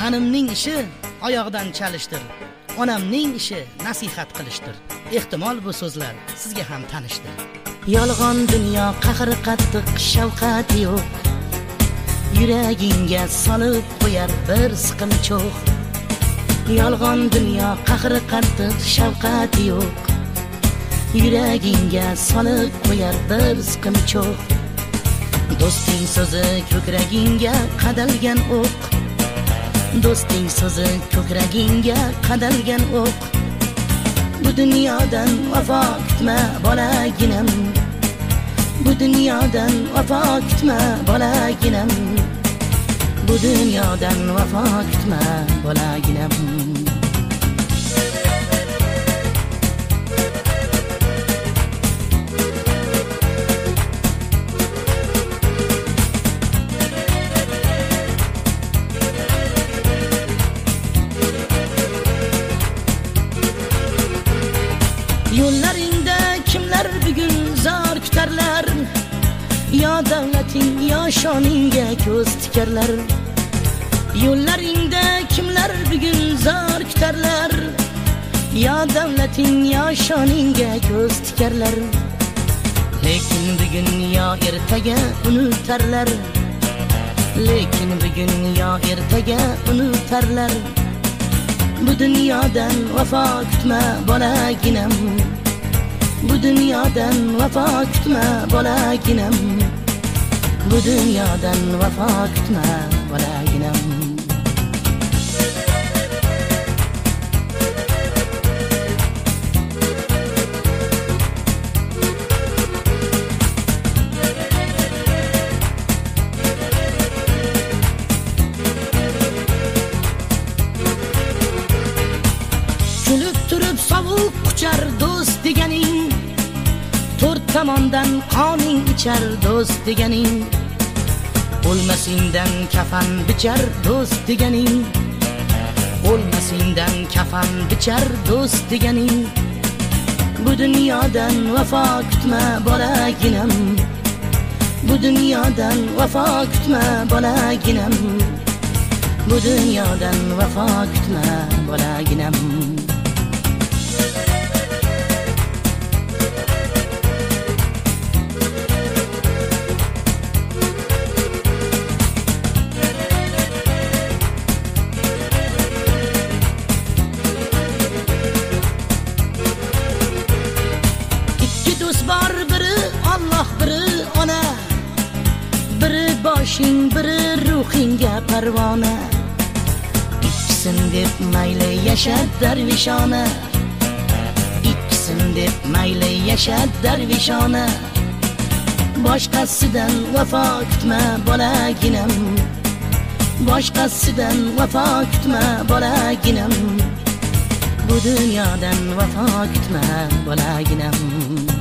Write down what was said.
Hanimning ishi oyog'idan chalishdir. Onamning ishi nasihat qilishdir. Ehtimol bu so'zlar sizga ham tanishdir. Yolg'on dunyo qahri qattiq, shafqati yo'q. Yuragingga solib qo'yar bir siqimchoq. Yolg'on dunyo qahri qattiq, shafqati yo'q. Yuragingga solib qo'yar bir siqimchoq. Do'sting so'zi ko'kragingga qadalgan o'q. Do'sting so'zi ko'kragingga qadalgan o'q. Bu dunyodan vafo kutma bolaginam. Bu dunyodan vafo kutma bolaginam. Bu dunyodan vafo kutma bolaginam. Yo'llaringda kimlar bugun zor kutarlar? Yo davlating, yo shoningga ko'z tikarlar. Yo'llaringda kimlar bugun zor kutarlar? Yo davlating, yo shoningga ko'z tikarlar. Lekin bugun yo ertaga unutarlar. Lekin bugun yo ertaga unutarlar. Bu dunyodan vafo kutma bolaginam. Bu dunyodan vafo kutma bolaginam. Bu dunyodan vafo kutma bolaginam. Kulib turib sovuq quchar do'st deganing. To'rt tomondan qoning ichar do'st deganing. O'lmasingdan kafan bichar do'st deganing. O'lmasingdan kafan bichar do'st deganing. Bu dunyodan vafo kutma bolaginam. Bu dunyodan vafo kutma bolaginam. Bu dunyodan vafo kutma bolaginam. Bor biri Alloh, biri ona. Biri boshing, biri ruhingga parvona. İkkisin deb mayli yashad darvishona. İkkisin deb mayli yashad darvishona. Boshqasidan vafo kutma bolaginam. Boshqasidan vafo kutma bolaginam. Bu dunyodan vafo kutma bolaginam.